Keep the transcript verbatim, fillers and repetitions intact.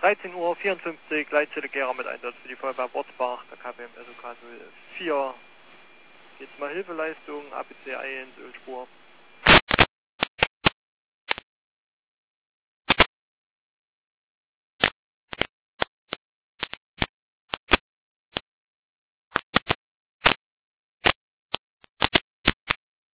dreizehn Uhr vierundfünfzig, Leitzelle Gera mit Einsatz für die Feuerwehr Borzbach, der K P M S O K null vier. Jetzt mal Hilfeleistung, A P C eins, Ölspur.